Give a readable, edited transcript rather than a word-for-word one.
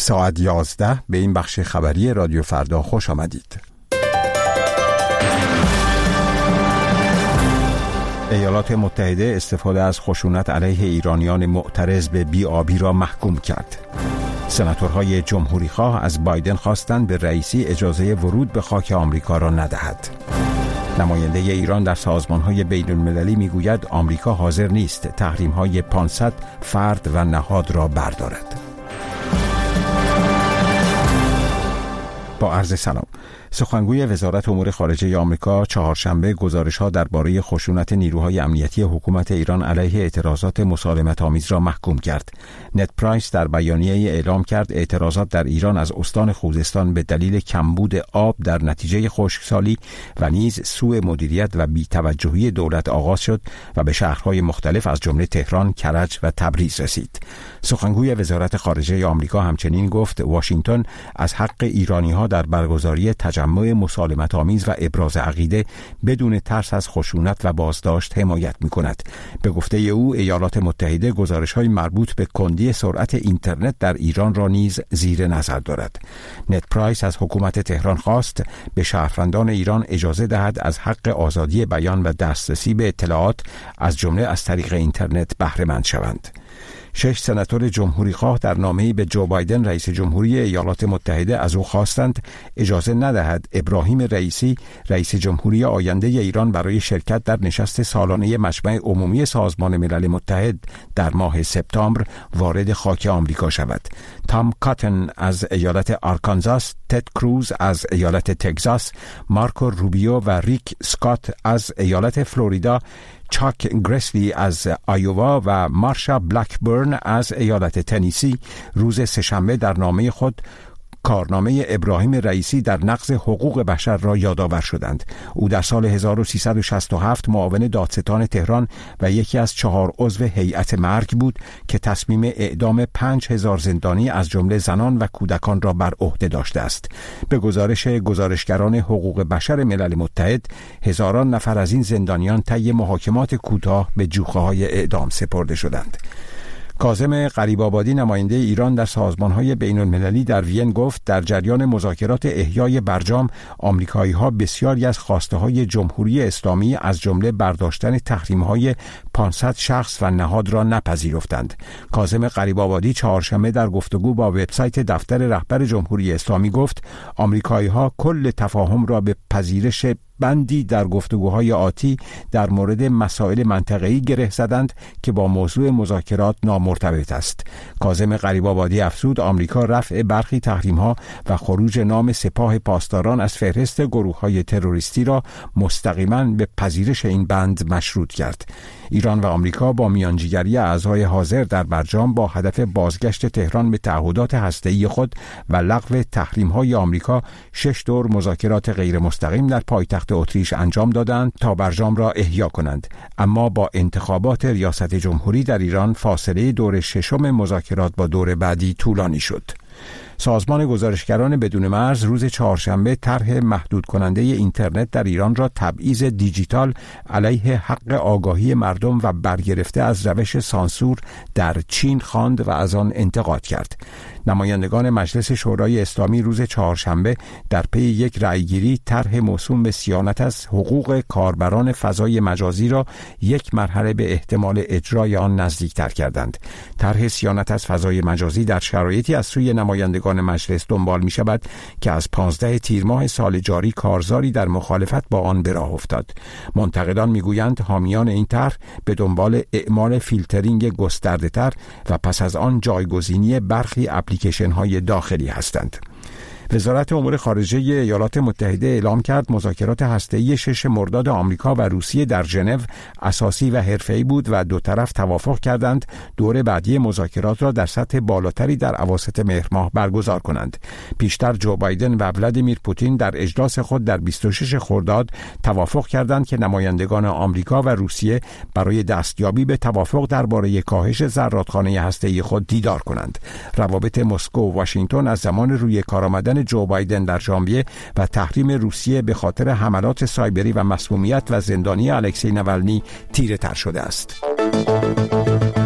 ساعت 11 به این بخش خبری رادیو فردا خوش آمدید. ایالات متحده استفاده از خشونت علیه ایرانیان معترض به بی‌آبی را محکوم کرد. سناتورهای جمهوریخواه از بایدن خواستند به رئیسی اجازه ورود به خاک آمریکا را ندهد. نماینده ایران در سازمان‌های بین‌المللی می‌گوید آمریکا حاضر نیست تحریم‌های 500 فرد و نهاد را بردارد. با عرض سلام. سخنگوی وزارت امور خارجه آمریکا چهارشنبه گزارش‌ها درباره خشونت نیروهای امنیتی حکومت ایران علیه اعتراضات مسالمت‌آمیز را محکوم کرد. نت پرایس در بیانیه‌ای اعلام کرد اعتراضات در ایران از استان خوزستان به دلیل کمبود آب در نتیجه خشکسالی و نیز سوء مدیریت و بی‌توجهی دولت آغاز شد و به شهرهای مختلف از جمله تهران، کرج و تبریز رسید. سخنگوی وزارت خارجه آمریکا همچنین گفت واشنگتن از حق ایرانی‌ها در برگزاری تجمع مسالمت‌آمیز و ابراز عقیده بدون ترس از خشونت و بازداشت حمایت می‌کند. به گفته او ایالات متحده گزارش‌های مربوط به کندی سرعت اینترنت در ایران را نیز زیر نظر دارد. نت پرایس از حکومت تهران خواست به شهروندان ایران اجازه دهد از حق آزادی بیان و دسترسی به اطلاعات از جمله از طریق اینترنت بهره مند شوند. 6 سناتور جمهوریخواه در نامه‌ای به جو بایدن رئیس جمهوری ایالات متحده از او خواستند اجازه ندهد ابراهیم رئیسی رئیس جمهوری آینده ایران برای شرکت در نشست سالانه مجمع عمومی سازمان ملل متحد در ماه سپتامبر وارد خاک آمریکا شود. تام کاتن از ایالت آرکانزاس، تد کروز از ایالت تگزاس، مارکو روبیو و ریک اسکات از ایالت فلوریدا، چاک گرسلی از آیووا و مارشا بلکبرن از ایالت تنیسی روز سه‌شنبه در نامه خود کارنامه ابراهیم رئیسی در نقض حقوق بشر را یادآور شدند. او در سال 1367 معاون دادستان تهران و یکی از 4 عضو هیئت مرگ بود که تصمیم اعدام 5000 زندانی از جمله زنان و کودکان را بر عهده داشته است. به گزارش گزارشگران حقوق بشر ملل متحد، هزاران نفر از این زندانیان طی محاکمات کوتاه به جوخه‌های اعدام سپرده شدند. کاظم غریب‌آبادی نماینده ایران در سازمان‌های بین‌المللی در وین گفت در جریان مذاکرات احیای برجام آمریکایی‌ها بسیاری از خواسته‌های جمهوری اسلامی از جمله برداشتن تحریم‌های 500 شخص و نهاد را نپذیرفتند. کاظم غریب‌آبادی چهارشنبه در گفتگو با وبسایت دفتر رهبر جمهوری اسلامی گفت آمریکایی‌ها کل تفاهم را به پذیرش بندی در گفتگوهای آتی در مورد مسائل منطقه‌ای گره زدند که با موضوع مذاکرات نامرتبط است. کاظم غریب‌آبادی افزود آمریکا رفع برخی تحریم‌ها و خروج نام سپاه پاسداران از فهرست گروه‌های تروریستی را مستقیما به پذیرش این بند مشروط کرد. ایران و آمریکا با میانجیگری اعضای حاضر در برجام با هدف بازگشت تهران به تعهدات هسته‌ای خود و لغو تحریم‌های آمریکا 6 دور مذاکرات غیر مستقیم در پایتخت اتریش انجام دادند تا برجام را احیا کنند، اما با انتخابات ریاست جمهوری در ایران فاصله دور ششم مذاکرات با دور بعدی طولانی شد. سازمان گزارشگران بدون مرز روز چهارشنبه طرح محدود کننده اینترنت در ایران را تبعیض دیجیتال علیه حق آگاهی مردم و برگرفته از روش سانسور در چین خواند و از آن انتقاد کرد. نمایندگان مجلس شورای اسلامی روز چهارشنبه در پی یک رأیگیری طرح موسوم به صیانت از حقوق کاربران فضای مجازی را یک مرحله به احتمال اجرای آن نزدیکتر کردند. طرح صیانت از فضای مجازی در شرایطی از سوی نمایندگان مجلس دنبال می شود که از 15 تیر ماه سال جاری کارزاری در مخالفت با آن به راه افتاد. منتقدان می گویند حامیان این طرح به دنبال اعمال فیلترینگ گسترده تر و پس از آن جایگزینی برخی اپلیکیشن های داخلی هستند. وزارت امور خارجه ایالات متحده اعلام کرد مذاکرات هسته‌ای 6 مرداد آمریکا و روسیه در ژنو اساسی و حرفه‌ای بود و دو طرف توافق کردند دور بعدی مذاکرات را در سطح بالاتری در اواسط مهر ماه برگزار کنند. پیشتر جو بایدن و ولادیمیر پوتین در اجلاس خود در 26 خرداد توافق کردند که نمایندگان آمریکا و روسیه برای دستیابی به توافق درباره کاهش زرادخانه هسته‌ای خود دیدار کنند. روابط مسکو و واشنگتن از زمان روی کار آمدن جو بایدن در ژانویه و تحریم روسیه به خاطر حملات سایبری و مسمومیت و زندانی الکسی ناوالنی تیره تر شده است.